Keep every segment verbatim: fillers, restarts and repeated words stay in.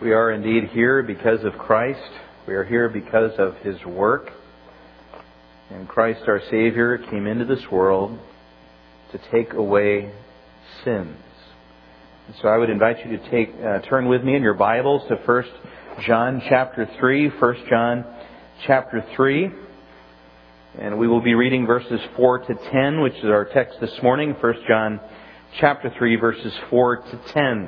We are indeed here because of Christ. We are here because of His work. And Christ our Savior came into this world to take away sins. And so I would invite you to take uh, turn with me in your Bibles to First John chapter three. First John chapter three. And we will be reading verses four to ten, which is our text this morning. First John chapter three, verses four to ten.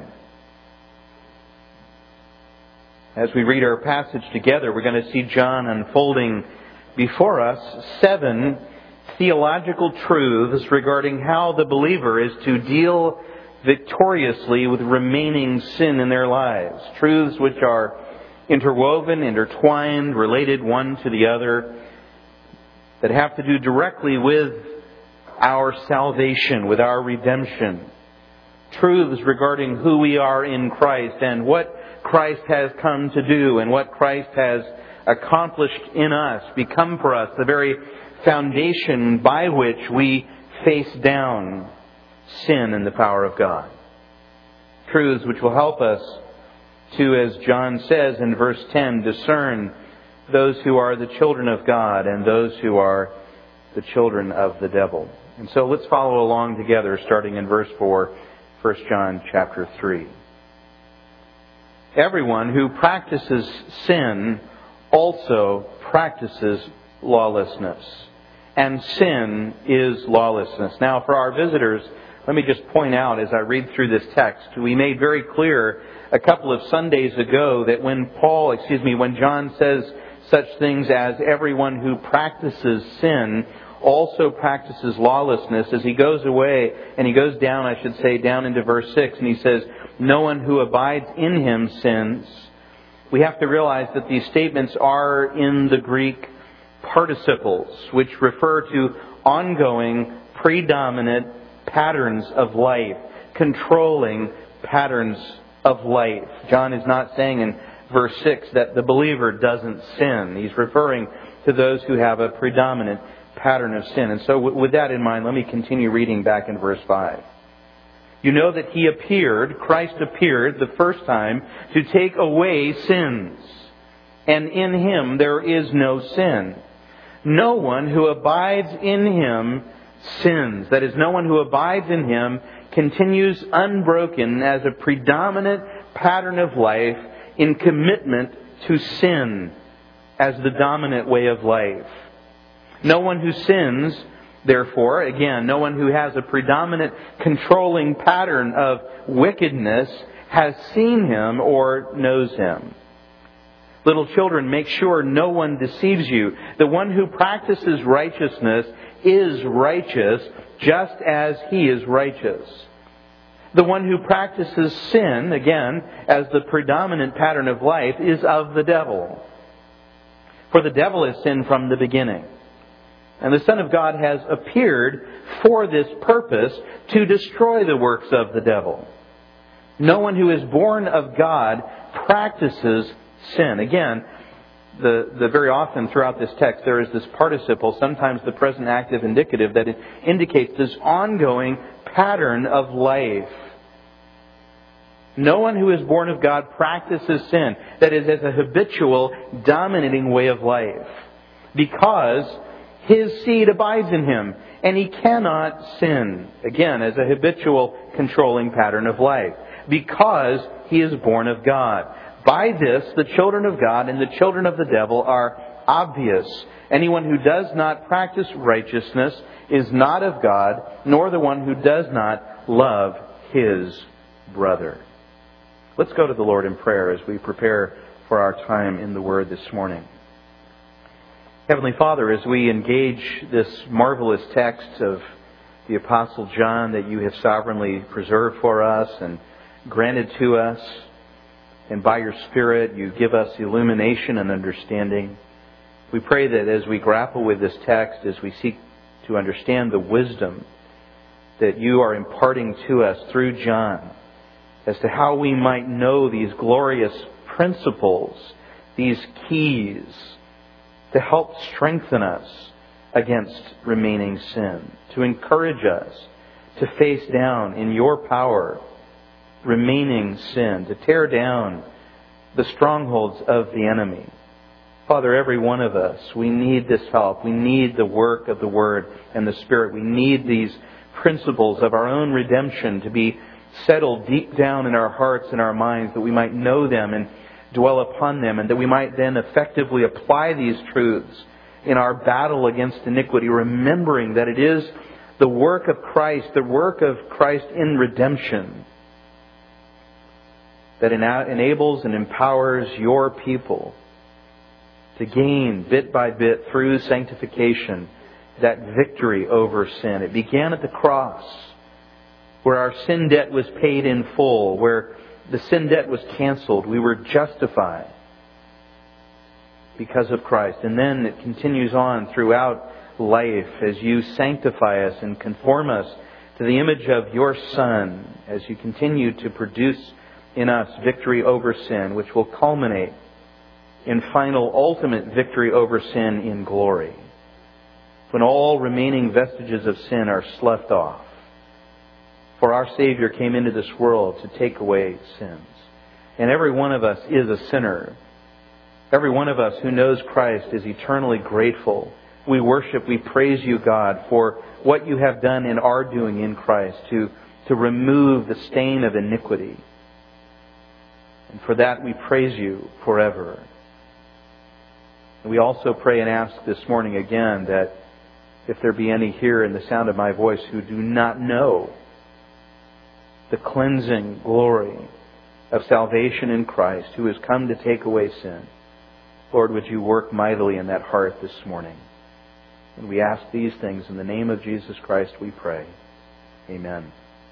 As we read our passage together, we're going to see John unfolding before us seven theological truths regarding how the believer is to deal victoriously with remaining sin in their lives. Truths which are interwoven, intertwined, related one to the other, that have to do directly with our salvation, with our redemption. Truths regarding who we are in Christ and what Christ has come to do and what Christ has accomplished in us, become for us the very foundation by which we face down sin and the power of God. Truths which will help us to, as John says in verse ten, discern those who are the children of God and those who are the children of the devil. And so let's follow along together, starting in verse four, First John chapter three. Everyone who practices sin also practices lawlessness. And sin is lawlessness. Now, for our visitors, let me just point out as I read through this text, we made very clear a couple of Sundays ago that when Paul, excuse me, when John says such things as everyone who practices sin also practices lawlessness, as he goes away and he goes down, I should say, down into verse six, and he says, no one who abides in him sins. We have to realize that these statements are in the Greek participles, which refer to ongoing, predominant patterns of life, controlling patterns of life. John is not saying in verse six that the believer doesn't sin. He's referring to those who have a predominant pattern of sin. And so with that in mind, let me continue reading back in verse five. You know that He appeared, Christ appeared the first time to take away sins. And in Him there is no sin. No one who abides in Him sins. That is, no one who abides in Him continues unbroken as a predominant pattern of life in commitment to sin as the dominant way of life. No one who sins, therefore, again, no one who has a predominant controlling pattern of wickedness has seen Him or knows Him. Little children, make sure no one deceives you. The one who practices righteousness is righteous just as He is righteous. The one who practices sin, again, as the predominant pattern of life, is of the devil. For the devil has sinned from the beginning. And the Son of God has appeared for this purpose, to destroy the works of the devil. No one who is born of God practices sin. Again, the, the very often throughout this text there is this participle, sometimes the present active indicative, that it indicates this ongoing pattern of life. No one who is born of God practices sin. That is, as a habitual, dominating way of life. Because His seed abides in him, and he cannot sin. Again, as a habitual, controlling pattern of life. Because he is born of God. By this, the children of God and the children of the devil are obvious. Anyone who does not practice righteousness is not of God, nor the one who does not love his brother. Let's go to the Lord in prayer as we prepare for our time in the Word this morning. Heavenly Father, as we engage this marvelous text of the Apostle John that You have sovereignly preserved for us and granted to us, and by Your Spirit You give us illumination and understanding, we pray that as we grapple with this text, as we seek to understand the wisdom that You are imparting to us through John, as to how we might know these glorious principles, these keys, to help strengthen us against remaining sin, to encourage us to face down in Your power remaining sin, to tear down the strongholds of the enemy. Father, every one of us, we need this help. We need the work of the Word and the Spirit. We need these principles of our own redemption to be settled deep down in our hearts and our minds, that we might know them and dwell upon them, and that we might then effectively apply these truths in our battle against iniquity, remembering that it is the work of Christ, the work of Christ in redemption, that enables and empowers your people to gain bit by bit through sanctification that victory over sin. It began at the cross, where our sin debt was paid in full, where the sin debt was canceled. We were justified because of Christ. And then it continues on throughout life as you sanctify us and conform us to the image of your Son, as you continue to produce in us victory over sin, which will culminate in final ultimate victory over sin in glory, when all remaining vestiges of sin are sloughed off. For our Savior came into this world to take away sins. And every one of us is a sinner. Every one of us who knows Christ is eternally grateful. We worship, we praise you, God, for what you have done and are doing in Christ to, to remove the stain of iniquity. And for that we praise you forever. And we also pray and ask this morning again that if there be any here in the sound of my voice who do not know the cleansing glory of salvation in Christ, who has come to take away sin, Lord, would you work mightily in that heart this morning? And we ask these things in the name of Jesus Christ, we pray. Amen.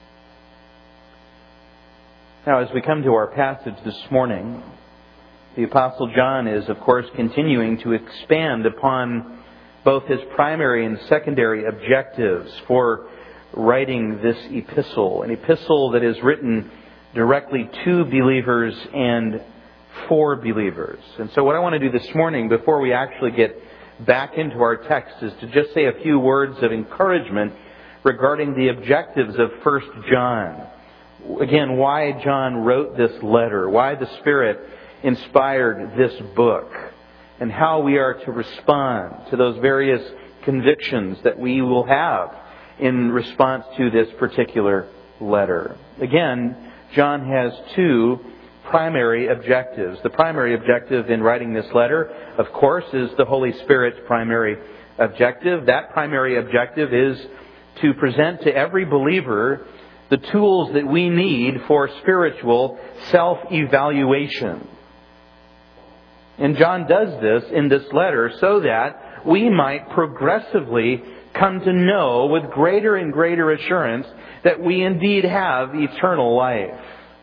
Now, as we come to our passage this morning, the Apostle John is, of course, continuing to expand upon both his primary and secondary objectives for writing this epistle. An epistle that is written directly to believers and for believers. And so what I want to do this morning, before we actually get back into our text, is to just say a few words of encouragement regarding the objectives of First John. Again, why John wrote this letter, why the Spirit inspired this book, and how we are to respond to those various convictions that we will have in response to this particular letter. Again, John has two primary objectives. The primary objective in writing this letter, of course, is the Holy Spirit's primary objective. That primary objective is to present to every believer the tools that we need for spiritual self-evaluation. And John does this in this letter so that we might progressively come to know with greater and greater assurance that we indeed have eternal life.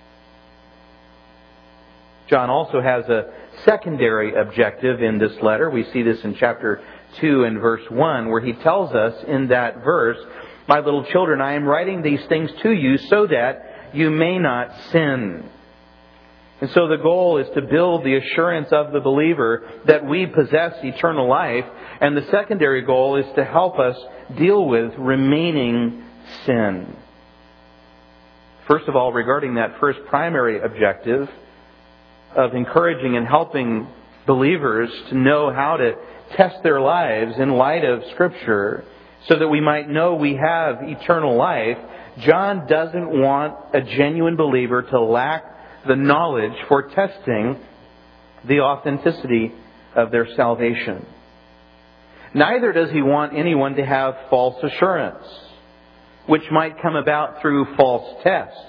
John also has a secondary objective in this letter. We see this in chapter two and verse one, where he tells us in that verse, "My little children, I am writing these things to you so that you may not sin." And so the goal is to build the assurance of the believer that we possess eternal life. And the secondary goal is to help us deal with remaining sin. First of all, regarding that first primary objective of encouraging and helping believers to know how to test their lives in light of Scripture so that we might know we have eternal life, John doesn't want a genuine believer to lack the knowledge for testing the authenticity of their salvation. Neither does he want anyone to have false assurance, which might come about through false tests.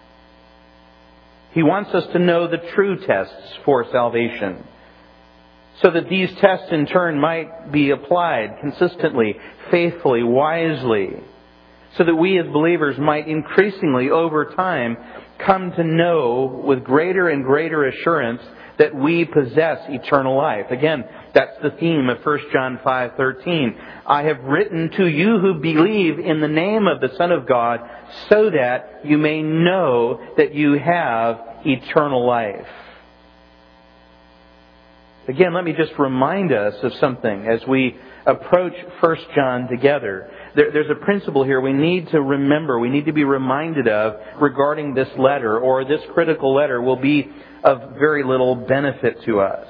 He wants us to know the true tests for salvation, so that these tests in turn might be applied consistently, faithfully, wisely, so that we as believers might increasingly over time come to know with greater and greater assurance that we possess eternal life. Again, that's the theme of First John five thirteen. "I have written to you who believe in the name of the Son of God, so that you may know that you have eternal life." Again, let me just remind us of something as we approach First John together. There, there's a principle here we need to remember, we need to be reminded of regarding this letter, or this critical letter will be of very little benefit to us.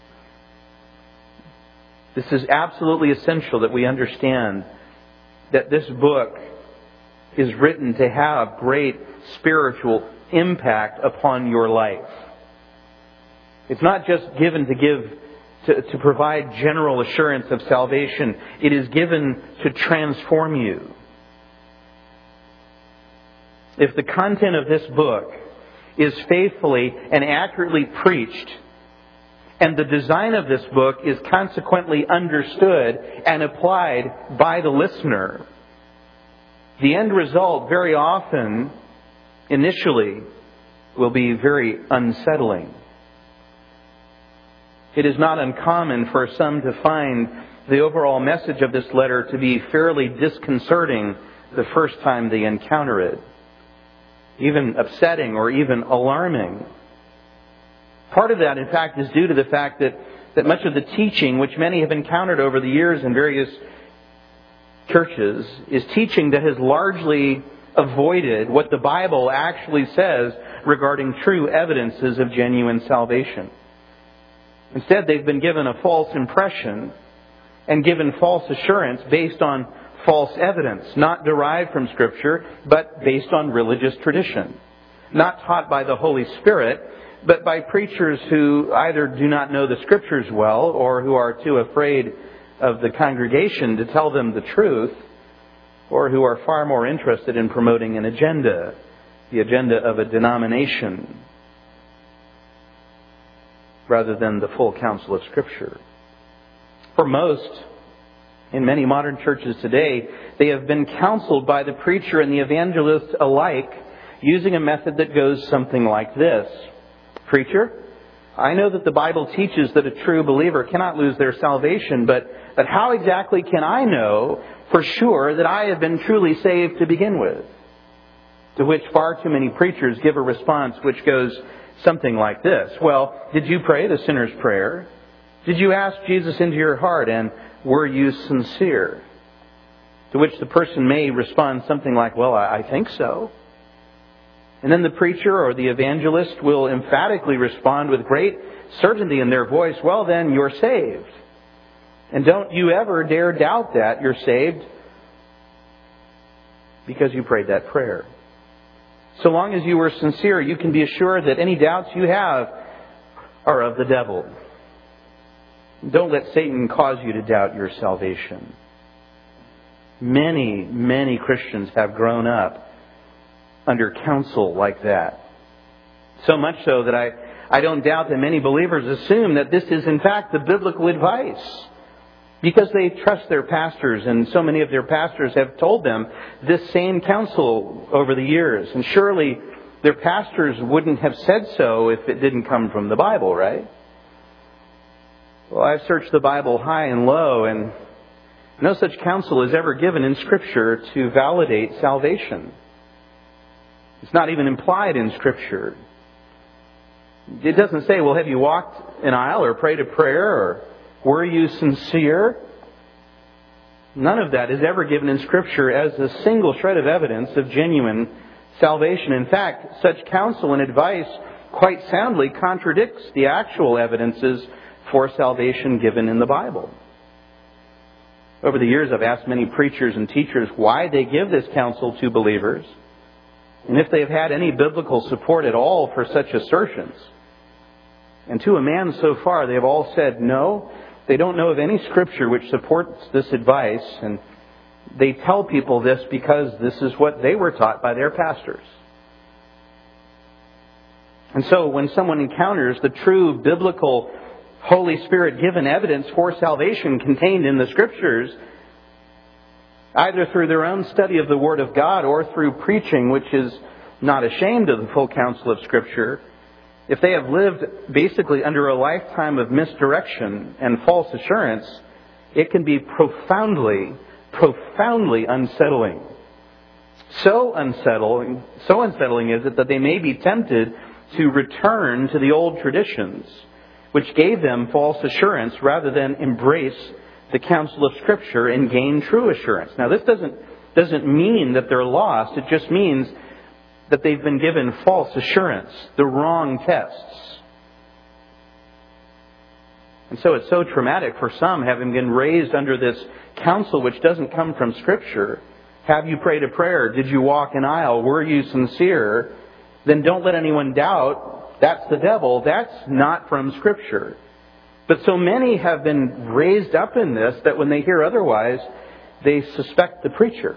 This is absolutely essential that we understand that this book is written to have great spiritual impact upon your life. It's not just given to give to, to provide general assurance of salvation. It is given to transform you. If the content of this book is faithfully and accurately preached, and the design of this book is consequently understood and applied by the listener, the end result very often, initially, will be very unsettling. It is not uncommon for some to find the overall message of this letter to be fairly disconcerting the first time they encounter it, even upsetting or even alarming. Part of that, in fact, is due to the fact that, that much of the teaching which many have encountered over the years in various churches is teaching that has largely avoided what the Bible actually says regarding true evidences of genuine salvation. Instead, they've been given a false impression and given false assurance based on false evidence, not derived from Scripture, but based on religious tradition. Not taught by the Holy Spirit, but by preachers who either do not know the Scriptures well or who are too afraid of the congregation to tell them the truth, or who are far more interested in promoting an agenda, the agenda of a denomination, rather than the full counsel of Scripture. For most, in many modern churches today, they have been counseled by the preacher and the evangelist alike using a method that goes something like this. Preacher, I know that the Bible teaches that a true believer cannot lose their salvation, but, but how exactly can I know for sure that I have been truly saved to begin with? To which far too many preachers give a response which goes something like this. Well, did you pray the sinner's prayer? Did you ask Jesus into your heart, and were you sincere? To which the person may respond something like, well, I, I think so. And then the preacher or the evangelist will emphatically respond with great certainty in their voice, well then, you're saved. And don't you ever dare doubt that you're saved because you prayed that prayer. So long as you were sincere, you can be assured that any doubts you have are of the devil. Don't let Satan cause you to doubt your salvation. Many, many Christians have grown up under counsel like that. So much so that I, I don't doubt that many believers assume that this is in fact the biblical advice, because they trust their pastors, and so many of their pastors have told them this same counsel over the years. And surely their pastors wouldn't have said so if it didn't come from the Bible, right? Well, I've searched the Bible high and low, and no such counsel is ever given in Scripture to validate salvation. It's not even implied in Scripture. It doesn't say, well, have you walked an aisle or prayed a prayer, or were you sincere? None of that is ever given in Scripture as a single shred of evidence of genuine salvation. In fact, such counsel and advice quite soundly contradicts the actual evidences for salvation given in the Bible. Over the years, I've asked many preachers and teachers why they give this counsel to believers, and if they've had any biblical support at all for such assertions. And to a man so far, they've all said no. They don't know of any Scripture which supports this advice, and they tell people this because this is what they were taught by their pastors. And so when someone encounters the true biblical Holy Spirit given evidence for salvation contained in the Scriptures, either through their own study of the Word of God or through preaching, which is not ashamed of the full counsel of Scripture, if they have lived basically under a lifetime of misdirection and false assurance, it can be profoundly, profoundly unsettling. So unsettling, so unsettling is it that they may be tempted to return to the old traditions, which gave them false assurance rather than embrace the counsel of Scripture and gain true assurance. Now, this doesn't, doesn't mean that they're lost. It just means that they've been given false assurance, the wrong tests. And so it's so traumatic for some, having been raised under this counsel which doesn't come from Scripture. Have you prayed a prayer? Did you walk an aisle? Were you sincere? Then don't let anyone doubt that's the devil. That's not from Scripture. But so many have been raised up in this that when they hear otherwise, they suspect the preacher,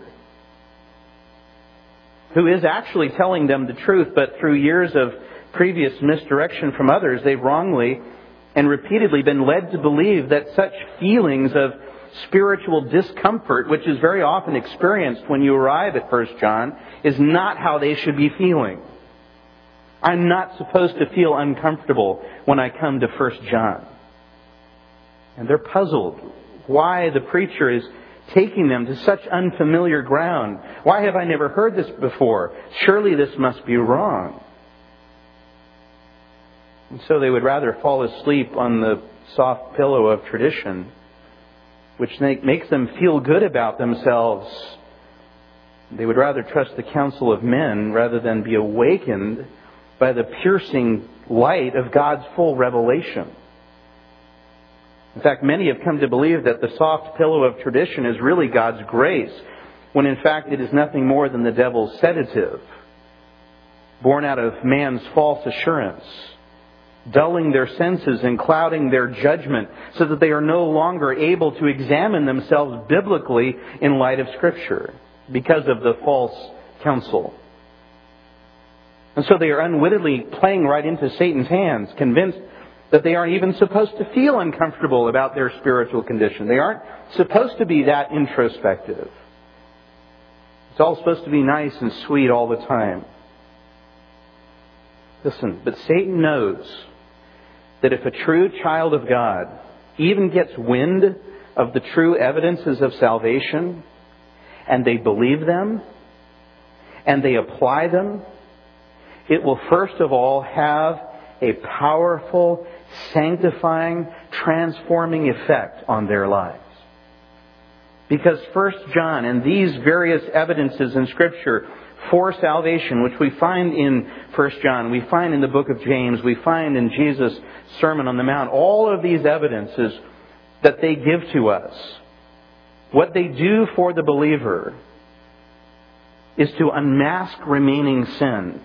who is actually telling them the truth, but through years of previous misdirection from others, they've wrongly and repeatedly been led to believe that such feelings of spiritual discomfort, which is very often experienced when you arrive at First John, is not how they should be feeling. I'm not supposed to feel uncomfortable when I come to First John. And they're puzzled why the preacher is taking them to such unfamiliar ground. Why have I never heard this before? Surely this must be wrong. And so they would rather fall asleep on the soft pillow of tradition, which makes them feel good about themselves. They would rather trust the counsel of men rather than be awakened by the piercing light of God's full revelation. In fact, many have come to believe that the soft pillow of tradition is really God's grace, when in fact it is nothing more than the devil's sedative, born out of man's false assurance, dulling their senses and clouding their judgment so that they are no longer able to examine themselves biblically in light of Scripture because of the false counsel. And so they are unwittingly playing right into Satan's hands, convinced that they aren't even supposed to feel uncomfortable about their spiritual condition. They aren't supposed to be that introspective. It's all supposed to be nice and sweet all the time. Listen, but Satan knows that if a true child of God even gets wind of the true evidences of salvation, and they believe them, and they apply them, it will first of all have a powerful, sanctifying, transforming effect on their lives. Because First John and these various evidences in Scripture for salvation, which we find in First John, we find in the book of James, we find in Jesus' Sermon on the Mount, all of these evidences that they give to us, what they do for the believer is to unmask remaining sin.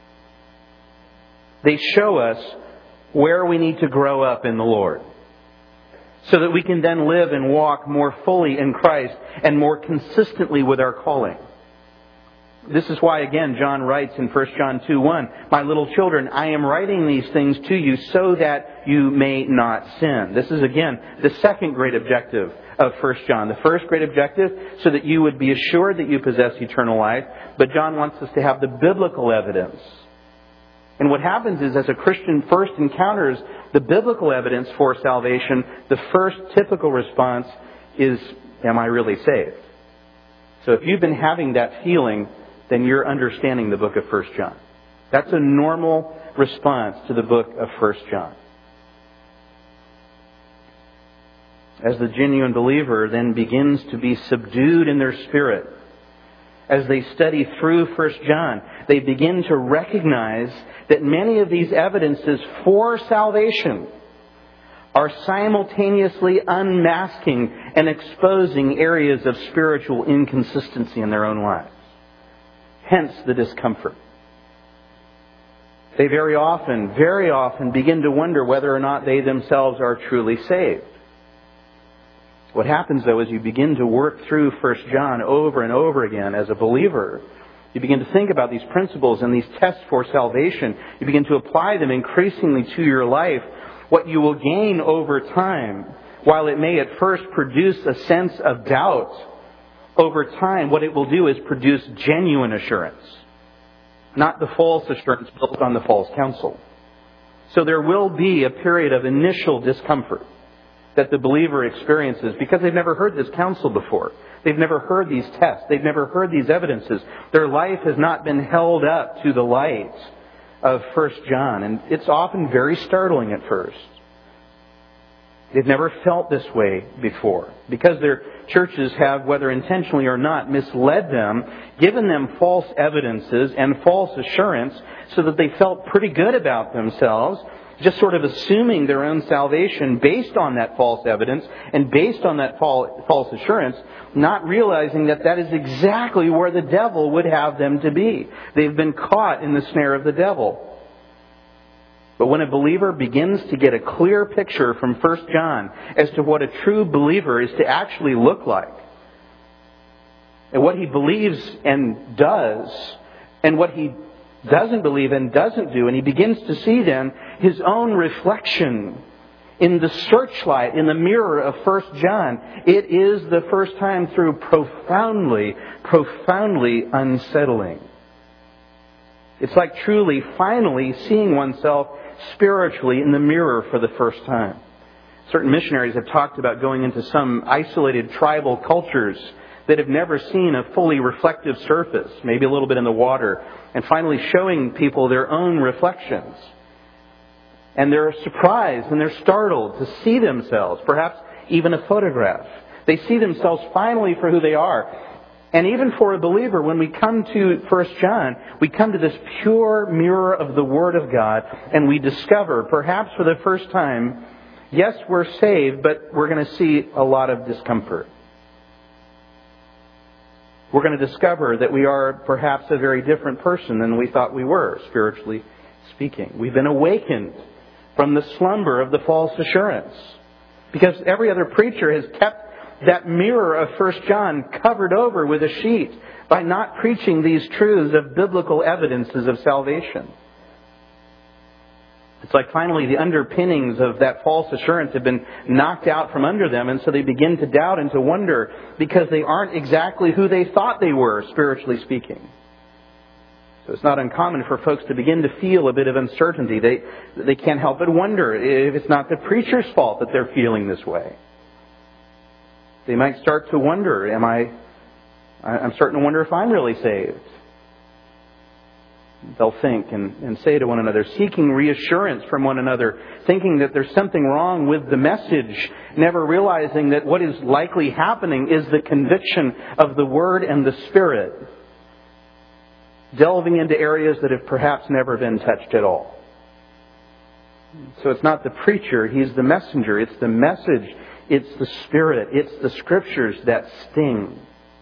They show us where we need to grow up in the Lord, so that we can then live and walk more fully in Christ and more consistently with our calling. This is why, again, John writes in First John two one, "My little children, I am writing these things to you so that you may not sin." This is, again, the second great objective of First John. The first great objective, so that you would be assured that you possess eternal life. But John wants us to have the biblical evidence. And what happens is, as a Christian first encounters the biblical evidence for salvation, the first typical response is, am I really saved? So if you've been having that feeling, then you're understanding the book of First John. That's a normal response to the book of First John. As the genuine believer then begins to be subdued in their spirit, as they study through First John, they begin to recognize that many of these evidences for salvation are simultaneously unmasking and exposing areas of spiritual inconsistency in their own lives. Hence the discomfort. They very often, very often begin to wonder whether or not they themselves are truly saved. What happens, though, is you begin to work through First John over and over again as a believer. You begin to think about these principles and these tests for salvation. You begin to apply them increasingly to your life. What you will gain over time, while it may at first produce a sense of doubt, over time what it will do is produce genuine assurance, not the false assurance built on the false counsel. So there will be a period of initial discomfort that the believer experiences because they've never heard this counsel before. They've never heard these tests. They've never heard these evidences. Their life has not been held up to the light of First John. And it's often very startling at first. They've never felt this way before. Because their churches have, whether intentionally or not, misled them, given them false evidences and false assurance so that they felt pretty good about themselves, just sort of assuming their own salvation based on that false evidence and based on that false assurance, not realizing that that is exactly where the devil would have them to be. They've been caught in the snare of the devil. But when a believer begins to get a clear picture from First John as to what a true believer is to actually look like, and what he believes and does, and what he doesn't believe and doesn't do, and he begins to see then his own reflection in the searchlight, in the mirror of First John, it is the first time through profoundly, profoundly unsettling. It's like truly, finally seeing oneself spiritually in the mirror for the first time. Certain missionaries have talked about going into some isolated tribal cultures that have never seen a fully reflective surface, maybe a little bit in the water, and finally showing people their own reflections. And they're surprised and they're startled to see themselves, perhaps even a photograph. They see themselves finally for who they are. And even for a believer, when we come to First John, we come to this pure mirror of the Word of God, and we discover, perhaps for the first time, yes, we're saved, but we're going to see a lot of discomfort. We're going to discover that we are perhaps a very different person than we thought we were, spiritually speaking. We've been awakened from the slumber of the false assurance. Because every other preacher has kept that mirror of First John covered over with a sheet by not preaching these truths of biblical evidences of salvation. It's like finally the underpinnings of that false assurance have been knocked out from under them, and so they begin to doubt and to wonder because they aren't exactly who they thought they were, spiritually speaking. So it's not uncommon for folks to begin to feel a bit of uncertainty. They, they can't help but wonder if it's not the preacher's fault that they're feeling this way. They might start to wonder, am I, I'm starting to wonder if I'm really saved. They'll think and, and say to one another, seeking reassurance from one another, thinking that there's something wrong with the message, never realizing that what is likely happening is the conviction of the Word and the Spirit, delving into areas that have perhaps never been touched at all. So it's not the preacher, he's the messenger. It's the message, it's the Spirit, it's the Scriptures that sting.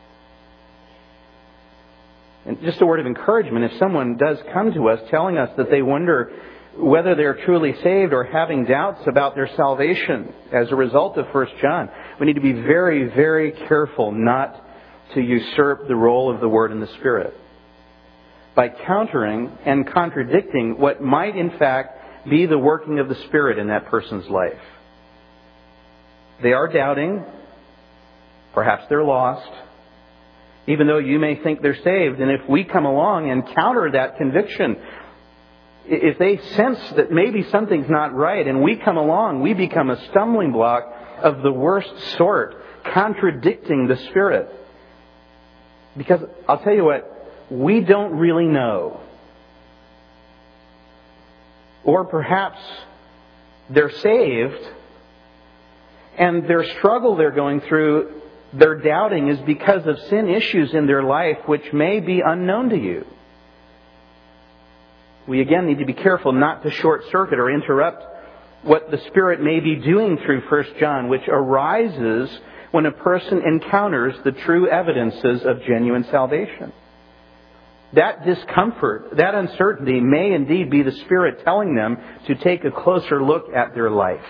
And just a word of encouragement, if someone does come to us telling us that they wonder whether they're truly saved or having doubts about their salvation as a result of First John, we need to be very, very careful not to usurp the role of the Word and the Spirit by countering and contradicting what might in fact be the working of the Spirit in that person's life. They are doubting. Perhaps they're lost. Even though you may think they're saved. And if we come along and counter that conviction, if they sense that maybe something's not right and we come along, we become a stumbling block of the worst sort, contradicting the Spirit. Because I'll tell you what, we don't really know. Or perhaps they're saved and their struggle they're going through, their doubting is because of sin issues in their life which may be unknown to you. We again need to be careful not to short circuit or interrupt what the Spirit may be doing through First John, which arises when a person encounters the true evidences of genuine salvation. That discomfort, that uncertainty may indeed be the Spirit telling them to take a closer look at their life.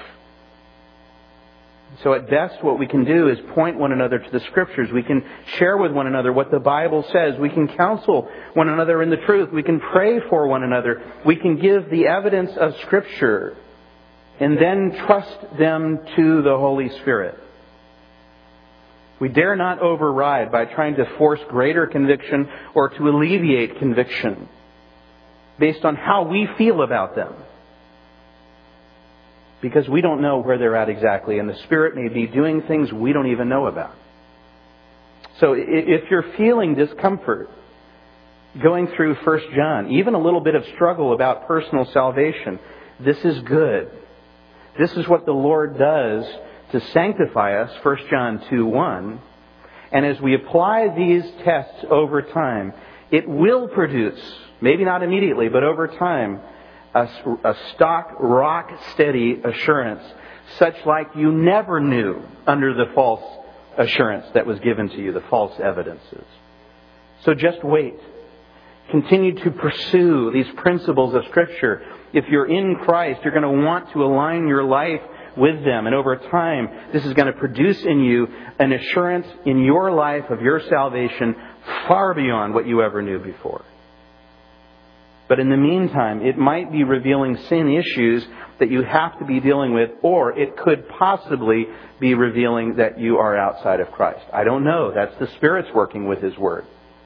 So at best what we can do is point one another to the Scriptures. We can share with one another what the Bible says. We can counsel one another in the truth. We can pray for one another. We can give the evidence of Scripture and then trust them to the Holy Spirit. We dare not override by trying to force greater conviction or to alleviate conviction based on how we feel about them. Because we don't know where they're at exactly, and the Spirit may be doing things we don't even know about. So if you're feeling discomfort going through First John, even a little bit of struggle about personal salvation, this is good. This is what the Lord does to sanctify us, First John two one. And as we apply these tests over time, it will produce, maybe not immediately, but over time, a, a stock, rock steady assurance, such like you never knew under the false assurance that was given to you, the false evidences. So just wait. Continue to pursue these principles of Scripture. If you're in Christ, you're going to want to align your life with them. And over time, this is going to produce in you an assurance in your life of your salvation far beyond what you ever knew before. But in the meantime, it might be revealing sin issues that you have to be dealing with, or it could possibly be revealing that you are outside of Christ. I don't know. That's the Spirit's working with His Word.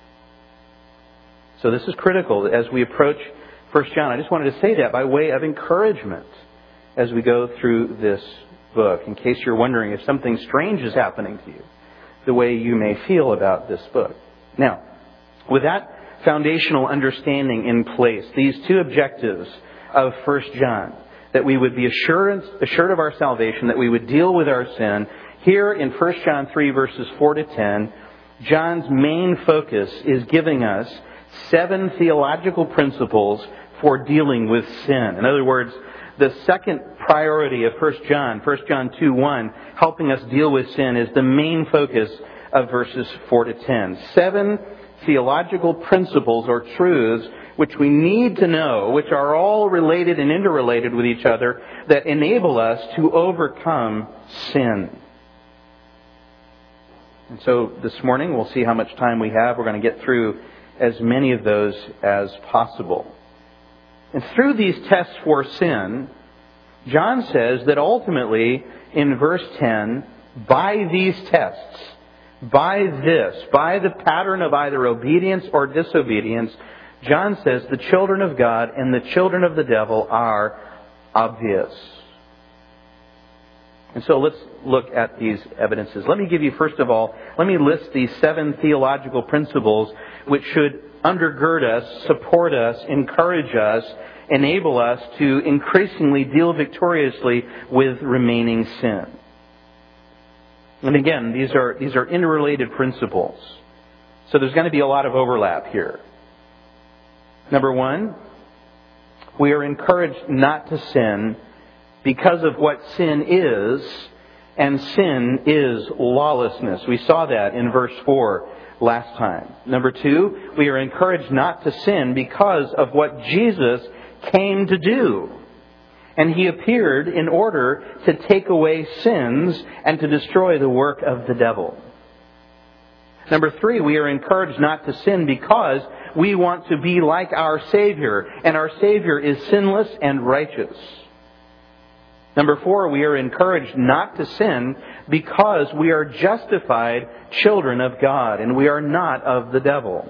So this is critical as we approach First John. I just wanted to say that by way of encouragement as we go through this book, in case you're wondering if something strange is happening to you, the way you may feel about this book. Now, with that foundational understanding in place, these two objectives of First John, that we would be assured, assured of our salvation, that we would deal with our sin, here in First John three verses four to ten, John's main focus is giving us seven theological principles for dealing with sin. In other words, the second priority of First John, First John two one, helping us deal with sin, is the main focus of verses four to ten. Seven theological principles or truths which we need to know, which are all related and interrelated with each other, that enable us to overcome sin. And so this morning, we'll see how much time we have. We're going to get through as many of those as possible. And through these tests for sin, John says that ultimately, in verse ten, by these tests, by this, by the pattern of either obedience or disobedience, John says the children of God and the children of the devil are obvious. And so let's look at these evidences. Let me give you, first of all, let me list these seven theological principles which should undergird us, support us, encourage us, enable us to increasingly deal victoriously with remaining sin. And again, these are these are interrelated principles. So there's going to be a lot of overlap here. Number one, we are encouraged not to sin because of what sin is, and sin is lawlessness. We saw that in verse four last time. Number two, we are encouraged not to sin because of what Jesus came to do. And He appeared in order to take away sins and to destroy the work of the devil. Number three, we are encouraged not to sin because we want to be like our Savior, and our Savior is sinless and righteous. Number four, we are encouraged not to sin because we are justified children of God, and we are not of the devil.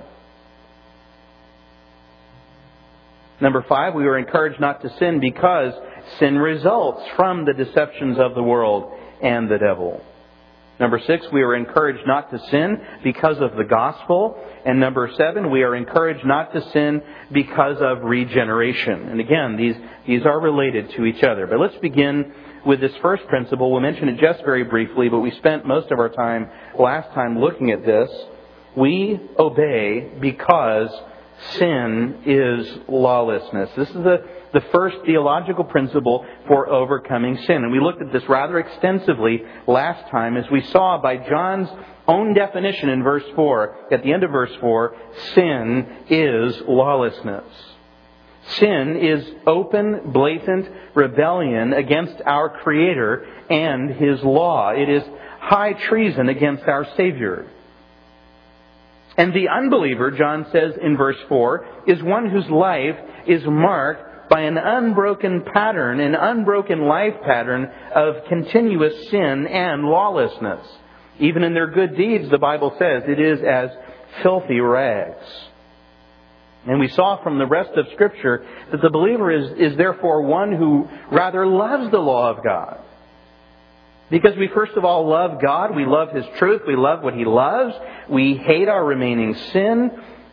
Number five, we are encouraged not to sin because sin results from the deceptions of the world and the devil. Number six, we are encouraged not to sin because of the gospel. And number seven, we are encouraged not to sin because of regeneration. And again, these, these are related to each other. But let's begin with this first principle. We'll mention it just very briefly, but we spent most of our time last time looking at this. We obey because sin is lawlessness. This is the, the first theological principle for overcoming sin. And we looked at this rather extensively last time as we saw by John's own definition in verse four, at the end of verse four, sin is lawlessness. Sin is open, blatant rebellion against our Creator and His law. It is high treason against our Savior. And the unbeliever, John says in verse four, is one whose life is marked by an unbroken pattern, an unbroken life pattern of continuous sin and lawlessness. Even in their good deeds, the Bible says, it is as filthy rags. And we saw from the rest of Scripture that the believer is, is therefore one who rather loves the law of God. Because we first of all love God, we love His truth, we love what He loves, we hate our remaining sin,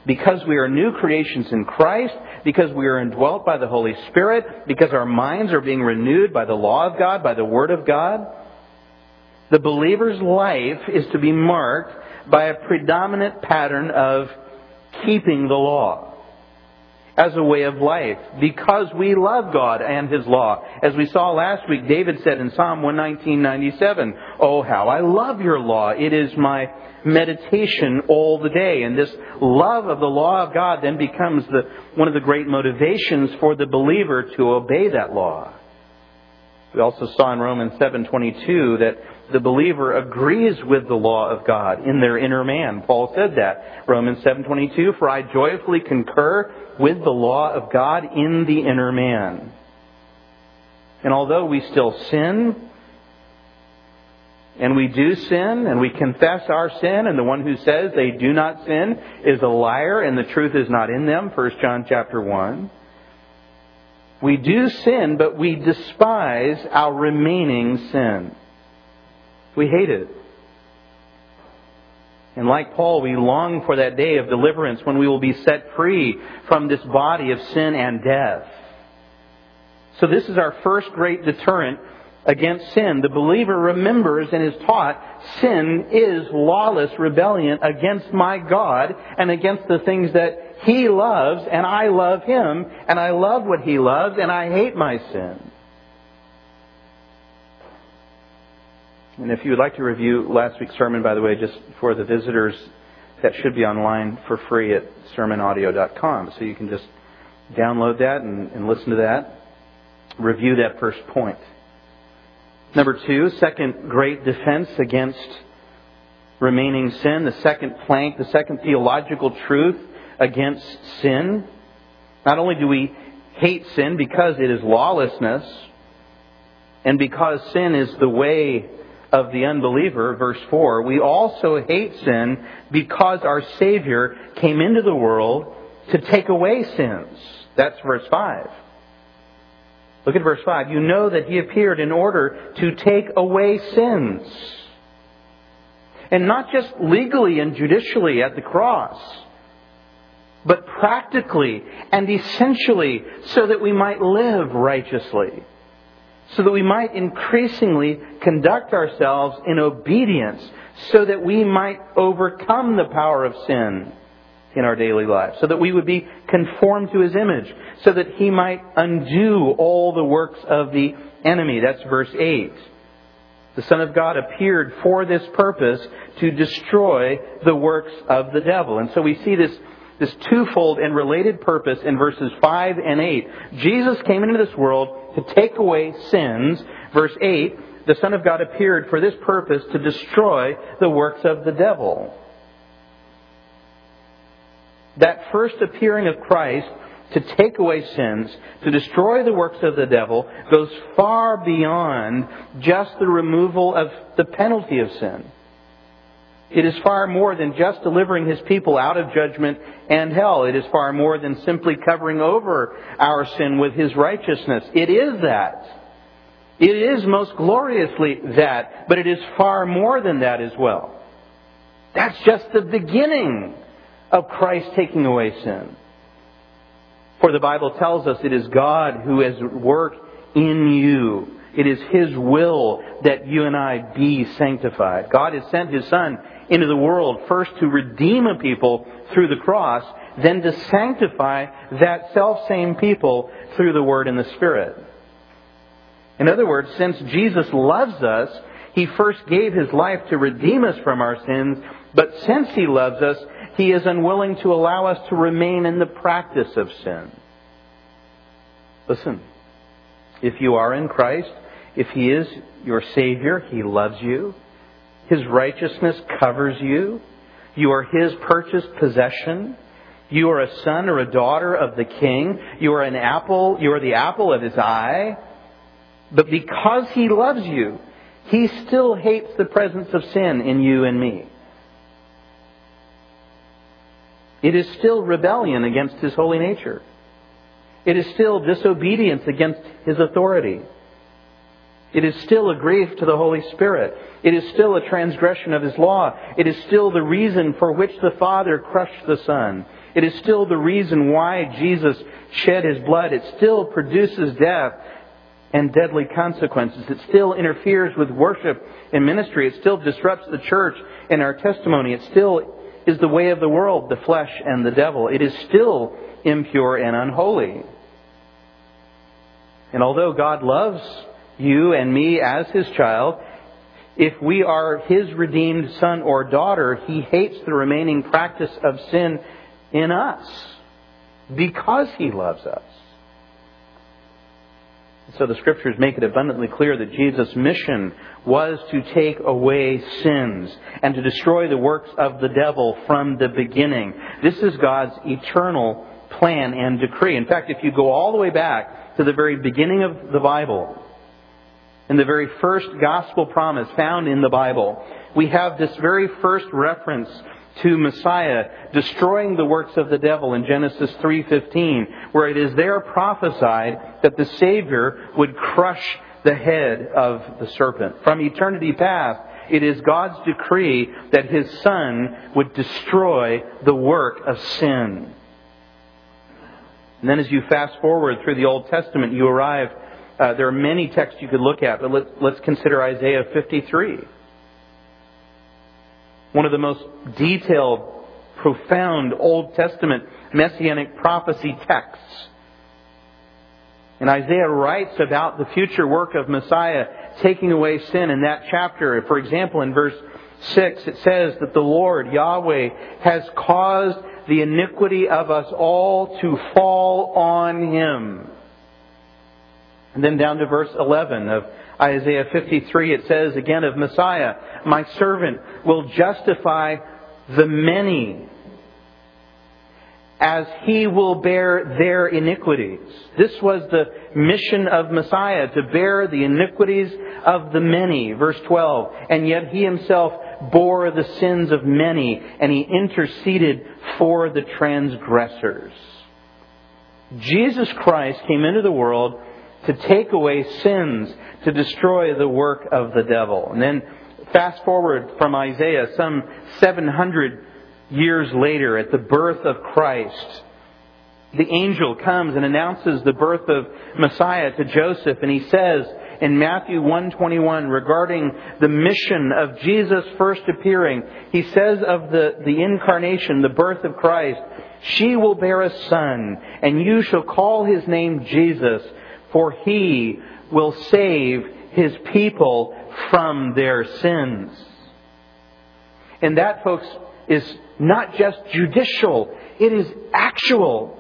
because we are new creations in Christ, because we are indwelt by the Holy Spirit, because our minds are being renewed by the law of God, by the Word of God, the believer's life is to be marked by a predominant pattern of keeping the law as a way of life, because we love God and His law. As we saw last week, David said in Psalm one nineteen ninety-seven, "Oh, how I love your law. It is my meditation all the day." And this love of the law of God then becomes the, one of the great motivations for the believer to obey that law. We also saw in Romans seven twenty-two that the believer agrees with the law of God in their inner man. Paul said that. Romans seven twenty-two, "For I joyfully concur with the law of God in the inner man." And although we still sin, and we do sin, and we confess our sin, and the one who says they do not sin is a liar, and the truth is not in them, First John chapter one. We do sin, but we despise our remaining sin. We hate it. And like Paul, we long for that day of deliverance when we will be set free from this body of sin and death. So this is our first great deterrent against sin. The believer remembers and is taught sin is lawless rebellion against my God and against the things that He loves, and I love Him, and I love what He loves, and I hate my sin. And if you would like to review last week's sermon, by the way, just for the visitors, that should be online for free at sermon audio dot com. So you can just download that and, and listen to that. Review that first point. Number two, second great defense against remaining sin. The second plank, the second theological truth against sin. Not only do we hate sin because it is lawlessness, and because sin is the way of the unbeliever, verse four, we also hate sin because our Savior came into the world to take away sins. That's verse five. Look at verse five. You know that He appeared in order to take away sins. And not just legally and judicially at the cross, but practically and essentially so that we might live righteously. So that we might increasingly conduct ourselves in obedience, so that we might overcome the power of sin in our daily life, so that we would be conformed to His image, so that He might undo all the works of the enemy. That's verse eight. The Son of God appeared for this purpose, to destroy the works of the devil. And so we see this This twofold and related purpose in verses five and eight. Jesus came into this world to take away sins. Verse eight, the Son of God appeared for this purpose, to destroy the works of the devil. That first appearing of Christ to take away sins, to destroy the works of the devil, goes far beyond just the removal of the penalty of sin. It is far more than just delivering His people out of judgment and hell. It is far more than simply covering over our sin with His righteousness. It is that. It is most gloriously that. But it is far more than that as well. That's just the beginning of Christ taking away sin. For the Bible tells us it is God who has worked in you. It is His will that you and I be sanctified. God has sent His Son into the world first to redeem a people through the cross, then to sanctify that self-same people through the Word and the Spirit. In other words, since Jesus loves us, He first gave His life to redeem us from our sins, but since He loves us, He is unwilling to allow us to remain in the practice of sin. Listen, if you are in Christ, if He is your Savior, He loves you. His righteousness covers you. You are His purchased possession. You are a son or a daughter of the King. You are an apple. You are the apple of His eye. But because He loves you, He still hates the presence of sin in you and me. It is still rebellion against His holy nature. It is still disobedience against His authority. It is still a grief to the Holy Spirit. It is still a transgression of His law. It is still the reason for which the Father crushed the Son. It is still the reason why Jesus shed His blood. It still produces death and deadly consequences. It still interferes with worship and ministry. It still disrupts the church and our testimony. It still is the way of the world, the flesh and the devil. It is still impure and unholy. And although God loves you and me as His child, if we are His redeemed son or daughter, He hates the remaining practice of sin in us because He loves us. So the Scriptures make it abundantly clear that Jesus' mission was to take away sins and to destroy the works of the devil from the beginning. This is God's eternal plan and decree. In fact, if you go all the way back to the very beginning of the Bible, in the very first gospel promise found in the Bible, we have this very first reference to Messiah destroying the works of the devil in Genesis three fifteen, where it is there prophesied that the Savior would crush the head of the serpent. From eternity past, it is God's decree that His Son would destroy the work of sin. And then as you fast forward through the Old Testament, you arrive, uh, there are many texts you could look at, but let's, let's consider Isaiah fifty-three. One of the most detailed, profound Old Testament messianic prophecy texts. And Isaiah writes about the future work of Messiah taking away sin in that chapter. For example, in verse six, it says that the Lord, Yahweh, has caused the iniquity of us all to fall on Him. And then down to verse eleven of Isaiah fifty-three, it says again of Messiah, my servant will justify the many as He will bear their iniquities. This was the mission of Messiah, to bear the iniquities of the many. Verse twelve, and yet He Himself bore the sins of many, and He interceded for the transgressors. Jesus Christ came into the world to take away sins, to destroy the work of the devil. And then fast forward from Isaiah, some seven hundred years later, at the birth of Christ, the angel comes and announces the birth of Messiah to Joseph. And he says in Matthew one twenty-one, regarding the mission of Jesus first appearing, he says of the, the incarnation, the birth of Christ, she will bear a son, and you shall call His name Jesus, for He will save His people from their sins. And that, folks, is not just judicial. It is actual.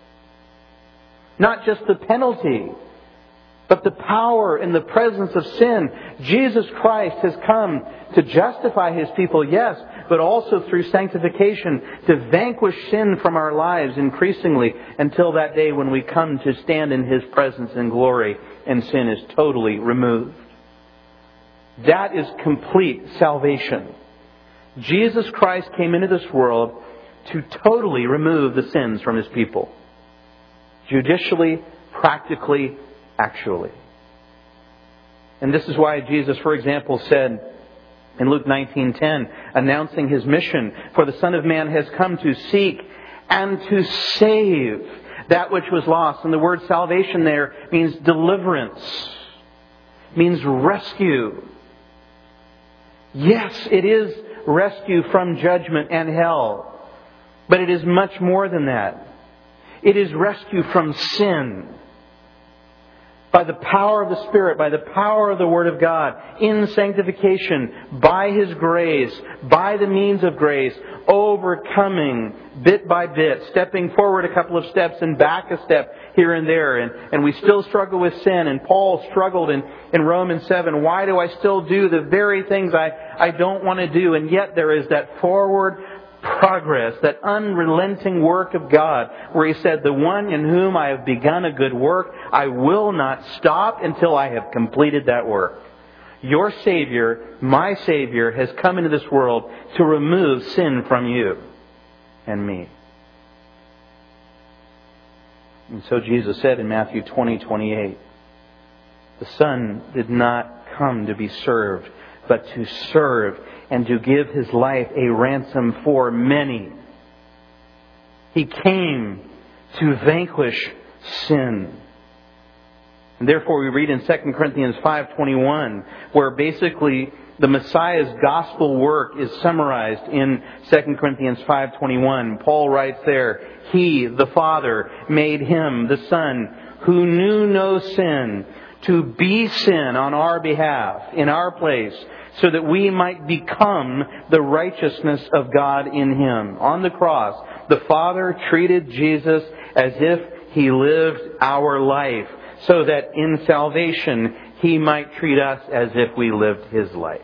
Not just the penalty, but the power and the presence of sin. Jesus Christ has come to justify His people, yes, but also through sanctification to vanquish sin from our lives increasingly until that day when we come to stand in His presence in glory and sin is totally removed. That is complete salvation. Jesus Christ came into this world to totally remove the sins from His people. Judicially, practically, actually. And this is why Jesus, for example, said in Luke nineteen ten, announcing His mission, for the Son of Man has come to seek and to save that which was lost. And the word salvation there means deliverance, means rescue. Yes, it is rescue from judgment and hell, but it is much more than that. It is rescue from sin. By the power of the Spirit, by the power of the Word of God, in sanctification, by His grace, by the means of grace, overcoming bit by bit, stepping forward a couple of steps and back a step here and there. And, and we still struggle with sin. And Paul struggled in, in Romans seven. Why do I still do the very things I, I don't want to do? And yet there is that forward progress, that unrelenting work of God, where He said, the one in whom I have begun a good work, I will not stop until I have completed that work. Your Savior, my Savior, has come into this world to remove sin from you and me. And so Jesus said in Matthew twenty twenty-eight, the Son did not come to be served, but to serve and to give His life a ransom for many. He came to vanquish sin. And therefore we read in Second Corinthians five twenty-one, where basically the Messiah's gospel work is summarized in Second Corinthians five twenty-one. Paul writes there, He, the Father, made Him, the Son, who knew no sin, to be sin on our behalf, in our place, so that we might become the righteousness of God in Him. On the cross, the Father treated Jesus as if He lived our life, so that in salvation He might treat us as if we lived His life.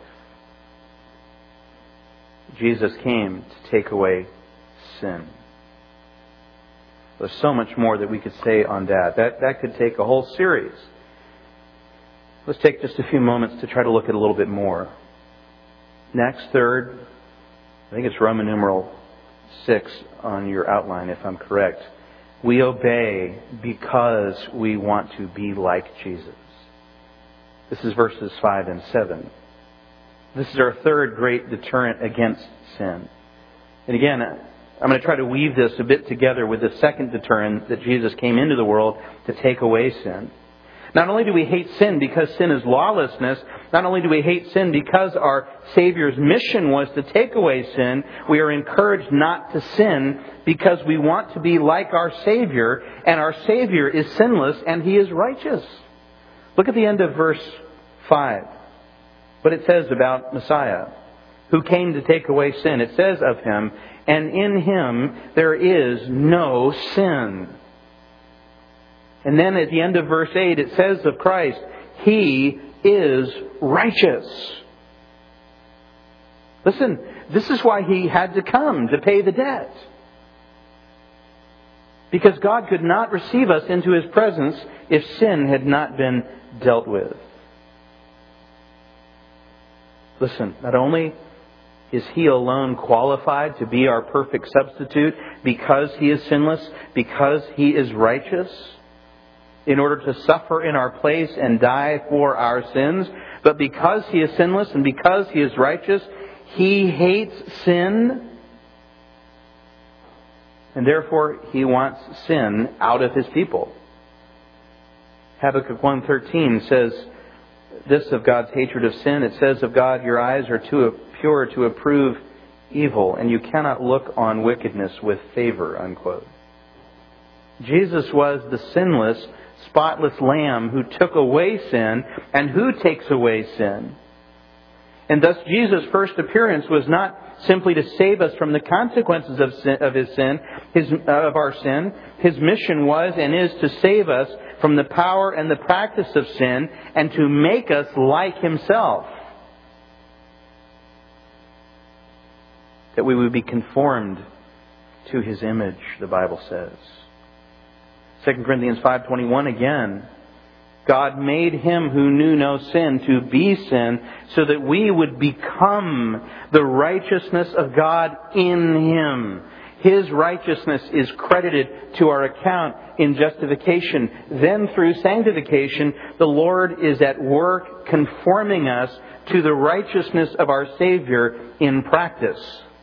Jesus came to take away sin. There's so much more that we could say on that. That, that could take a whole series. Let's take just a few moments to try to look at a little bit more. Next, third, I think it's Roman numeral six on your outline, if I'm correct. We obey because we want to be like Jesus. This is verses five and seven. This is our third great deterrent against sin. And again, I'm going to try to weave this a bit together with the second deterrent that Jesus came into the world to take away sin. Not only do we hate sin because sin is lawlessness, not only do we hate sin because our Savior's mission was to take away sin, we are encouraged not to sin because we want to be like our Savior, and our Savior is sinless and He is righteous. Look at the end of verse five. What it says about Messiah, who came to take away sin. It says of Him, and in Him there is no sin. And then at the end of verse eight, it says of Christ, He is righteous. Listen, this is why He had to come, to pay the debt. Because God could not receive us into His presence if sin had not been dealt with. Listen, not only is He alone qualified to be our perfect substitute because He is sinless, because He is righteous, in order to suffer in our place and die for our sins, but because He is sinless and because He is righteous, He hates sin, and therefore He wants sin out of His people. Habakkuk one thirteen says this of God's hatred of sin. It says of God, your eyes are too pure to approve evil, and you cannot look on wickedness with favor, unquote. Jesus was the sinless, spotless Lamb who took away sin and who takes away sin. And thus Jesus' first appearance was not simply to save us from the consequences of sin, of his sin, his, uh, of our sin. His mission was and is to save us from the power and the practice of sin and to make us like Himself. That we would be conformed to His image, the Bible says. Second Corinthians five twenty-one again. God made Him who knew no sin to be sin so that we would become the righteousness of God in Him. His righteousness is credited to our account in justification. Then through sanctification, the Lord is at work conforming us to the righteousness of our Savior in practice.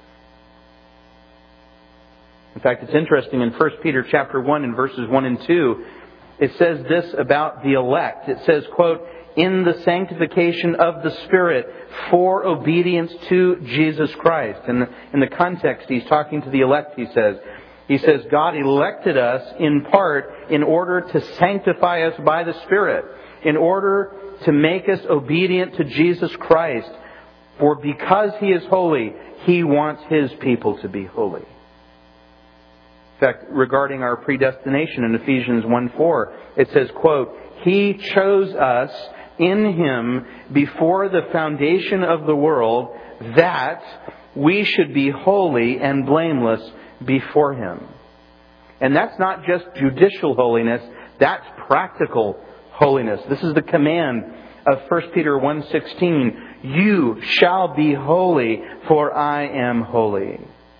In fact, it's interesting in First Peter chapter one and verses one and two, it says this about the elect. It says, quote, in the sanctification of the Spirit for obedience to Jesus Christ. And in the context, he's talking to the elect, he says. He says, God elected us in part in order to sanctify us by the Spirit, in order to make us obedient to Jesus Christ. For because He is holy, He wants His people to be holy. In fact, regarding our predestination in Ephesians one four, it says, quote, He chose us in Him before the foundation of the world that we should be holy and blameless before Him. And that's not just judicial holiness, that's practical holiness. This is the command of First Peter one sixteen. You shall be holy, for I am holy.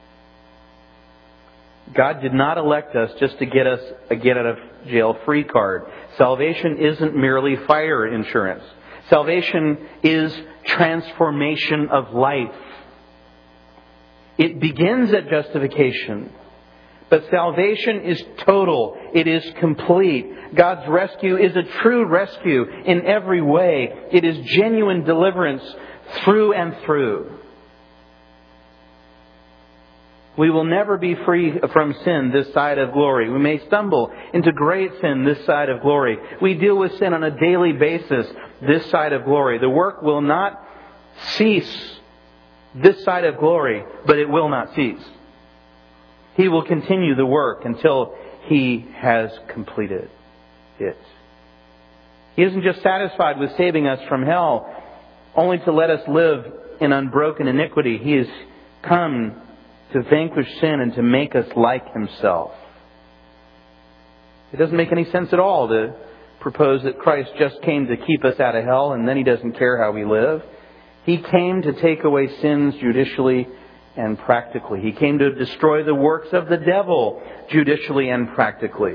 God did not elect us just to get us a get out of jail free card. Salvation isn't merely fire insurance. Salvation is transformation of life. It begins at justification, But salvation is total. It is complete. God's rescue is a true rescue in every way. It is genuine deliverance through and through. We will never be free from sin this side of glory. We may stumble into great sin this side of glory. We deal with sin on a daily basis this side of glory. The work will not cease this side of glory, but it will not cease. He will continue the work until He has completed it. He isn't just satisfied with saving us from hell, only to let us live in unbroken iniquity. He has come to vanquish sin and to make us like Himself. It doesn't make any sense at all to propose that Christ just came to keep us out of hell and then He doesn't care how we live. He came to take away sins judicially and practically. He came to destroy the works of the devil judicially and practically.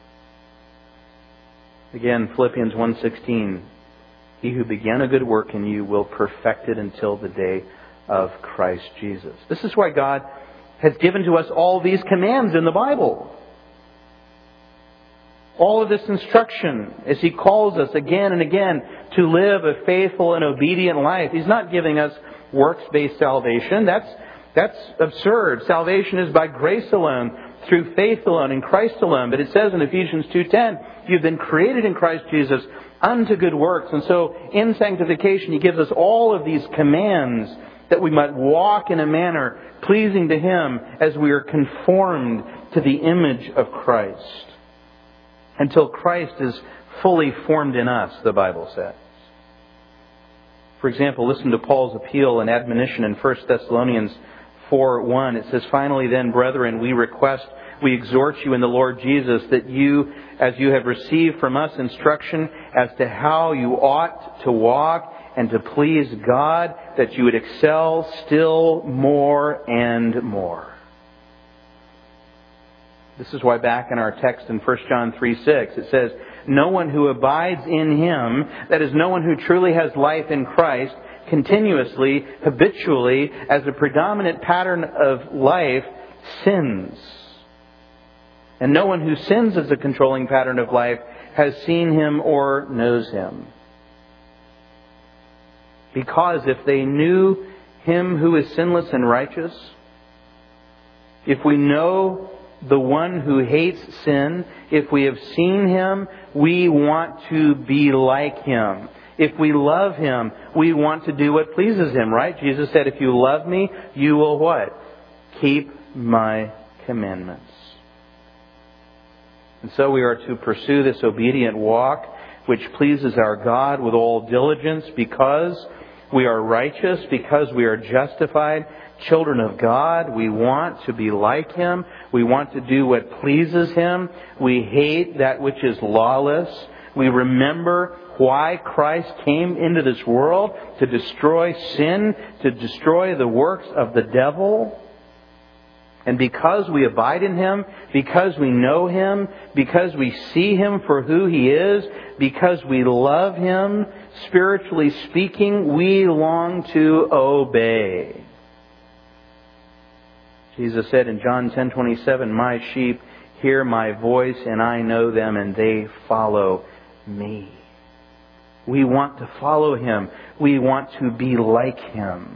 Again, Philippians one sixteen, He who began a good work in you will perfect it until the day of Christ Jesus. This is why God has given to us all these commands in the Bible. All of this instruction as He calls us again and again to live a faithful and obedient life. He's not giving us works-based salvation. That's, that's absurd. Salvation is by grace alone, through faith alone, in Christ alone. But it says in Ephesians two ten, you've been created in Christ Jesus unto good works. And so in sanctification He gives us all of these commands that we might walk in a manner pleasing to Him as we are conformed to the image of Christ. Until Christ is fully formed in us, the Bible says. For example, listen to Paul's appeal and admonition in First Thessalonians four one. It says, finally then, brethren, we request, we exhort you in the Lord Jesus, that you, as you have received from us instruction as to how you ought to walk and to please God, that you would excel still more and more. This is why back in our text in First John three six, it says, no one who abides in Him, that is, no one who truly has life in Christ, continuously, habitually, as a predominant pattern of life, sins. And no one who sins as a controlling pattern of life has seen Him or knows Him. Because if they knew Him who is sinless and righteous, if we know the one who hates sin, if we have seen Him, we want to be like Him. If we love Him, we want to do what pleases Him, right? Jesus said, if you love me, you will what? Keep my commandments. And so we are to pursue this obedient walk which pleases our God with all diligence, because we are righteous, because we are justified, children of God. We want to be like Him. We want to do what pleases Him. We hate that which is lawless. We remember why Christ came into this world, to destroy sin, to destroy the works of the devil. And because we abide in Him, because we know Him, because we see Him for who He is, because we love Him, spiritually speaking, we long to obey. Jesus said in John ten twenty-seven, my sheep hear my voice, and I know them, and they follow me. We want to follow Him. We want to be like Him.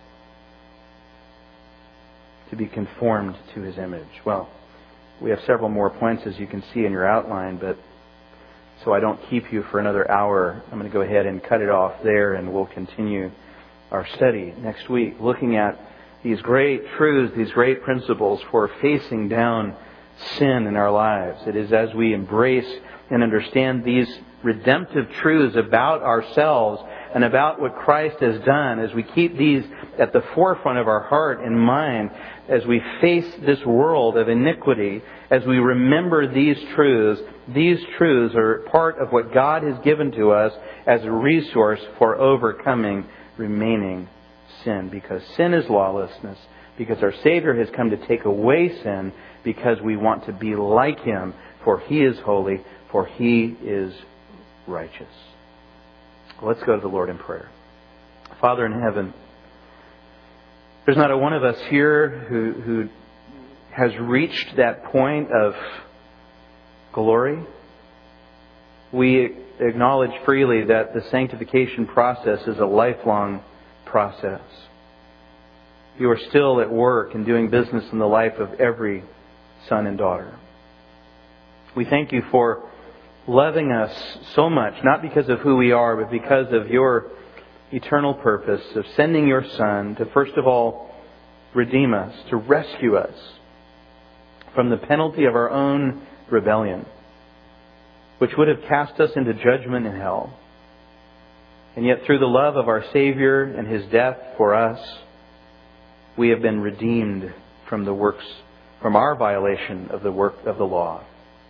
To be conformed to His image. Well, we have several more points, as you can see in your outline, but so I don't keep you for another hour, I'm going to go ahead and cut it off there, and we'll continue our study next week, looking at these great truths, these great principles for facing down sin in our lives. It is as we embrace and understand these redemptive truths about ourselves and about what Christ has done, as we keep these at the forefront of our heart and mind, as we face this world of iniquity, as we remember these truths, these truths are part of what God has given to us as a resource for overcoming remaining sin. Because sin is lawlessness, because our Savior has come to take away sin, because we want to be like Him, for He is holy, for He is righteous. Let's go to the Lord in prayer. Father in heaven, there's not a one of us here who, who has reached that point of glory, we acknowledge freely that the sanctification process is a lifelong process. You are still at work and doing business in the life of every son and daughter. We thank you for loving us so much, not because of who we are, but because of your eternal purpose of sending your Son to first of all redeem us, to rescue us from the penalty of our own rebellion, which would have cast us into judgment in hell. And yet through the love of our Savior and His death for us, we have been redeemed from the works, from our violation of the work of the law.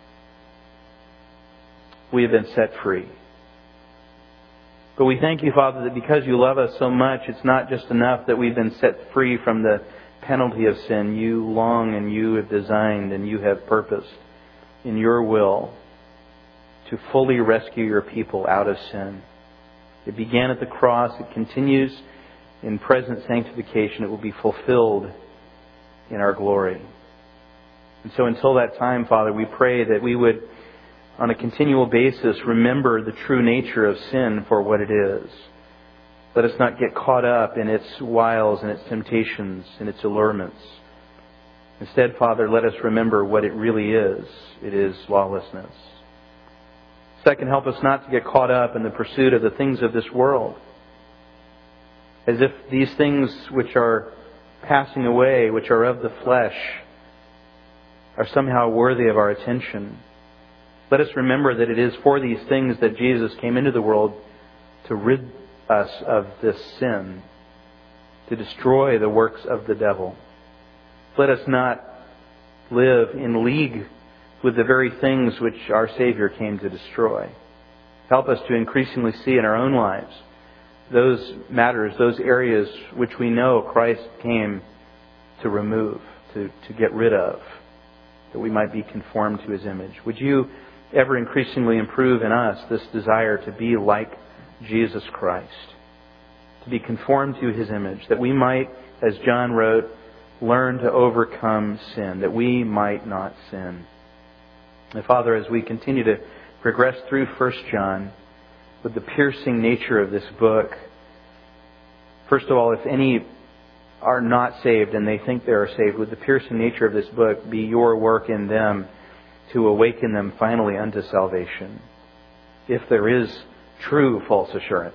We have been set free. But we thank you, Father, that because you love us so much, it's not just enough that we've been set free from the penalty of sin. You long and you have designed and you have purposed in your will to fully rescue your people out of sin. It began at the cross. It continues in present sanctification. It will be fulfilled in our glory. And so until that time, Father, we pray that we would, on a continual basis, remember the true nature of sin for what it is. Let us not get caught up in its wiles and its temptations and its allurements. Instead, Father, let us remember what it really is. It is lawlessness. Second, help us not to get caught up in the pursuit of the things of this world, as if these things which are passing away, which are of the flesh, are somehow worthy of our attention. Let us remember that it is for these things that Jesus came into the world, to rid us of this sin, to destroy the works of the devil. Let us not live in league with the very things which our Savior came to destroy. Help us to increasingly see in our own lives those matters, those areas which we know Christ came to remove, to, to get rid of, that we might be conformed to His image. Would you ever increasingly improve in us this desire to be like Jesus Christ, to be conformed to His image, that we might, as John wrote, learn to overcome sin, that we might not sin. And Father, as we continue to progress through First John, with the piercing nature of this book, first of all, if any are not saved and they think they are saved, would the piercing nature of this book be your work in them to awaken them finally unto salvation, if there is true false assurance.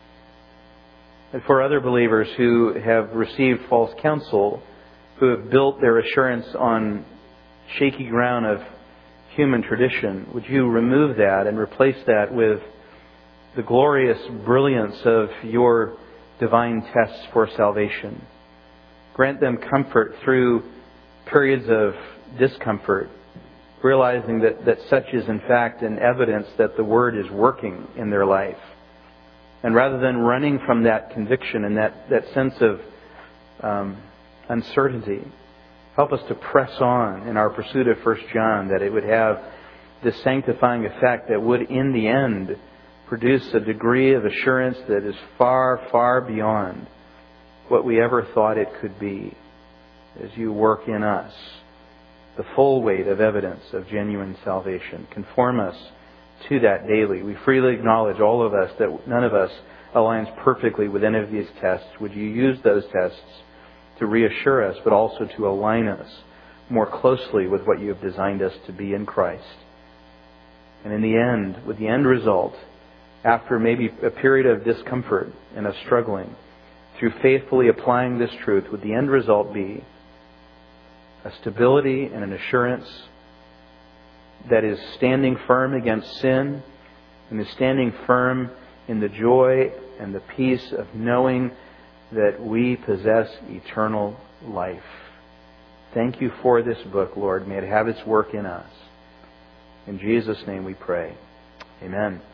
And for other believers who have received false counsel, who have built their assurance on shaky ground of human tradition, would you remove that and replace that with the glorious brilliance of your divine tests for salvation? Grant them comfort through periods of discomfort, realizing that, that such is in fact an evidence that the Word is working in their life. And rather than running from that conviction and that, that sense of um, uncertainty, help us to press on in our pursuit of First John, that it would have this sanctifying effect that would in the end produce a degree of assurance that is far, far beyond what we ever thought it could be, as you work in us the full weight of evidence of genuine salvation. Conform us to that daily. We freely acknowledge, all of us, that none of us aligns perfectly with any of these tests. Would you use those tests to reassure us, but also to align us more closely with what you have designed us to be in Christ? And in the end, with the end result, after maybe a period of discomfort and of struggling, through faithfully applying this truth, would the end result be a stability and an assurance that is standing firm against sin and is standing firm in the joy and the peace of knowing that we possess eternal life. Thank you for this book, Lord. May it have its work in us. In Jesus' name we pray. Amen.